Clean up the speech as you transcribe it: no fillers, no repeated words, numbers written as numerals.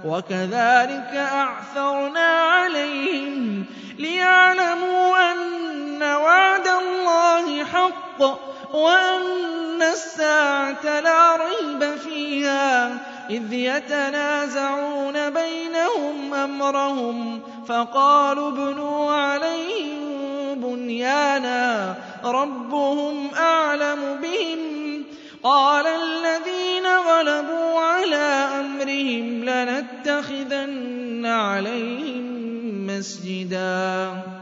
وَكَذَٰلِكَ أَعْثَرْنَا عَلَيْهِمْ لِيَعْلَمُوا أَنَّ وَعْدَ اللَّهِ حَقٌّ وَأَنَّ السَّاعَةَ لَا رَيْبَ فِيهَا إِذْ يَتَنَازَعُونَ بَيْنَهُمْ أَمْرَهُمْ فَقَالُوا ابْنُوا عَلَيْهِم بُنْيَانًا رَّبُّهُمْ أَعْلَمُ بِهِمْ قَالَ الَّذِينَ غَلَبُوا عَلَىٰ أَمْرِهِمْ لَنَتَّخِذَنَّ عَلَيْهِم مَّسْجِدًا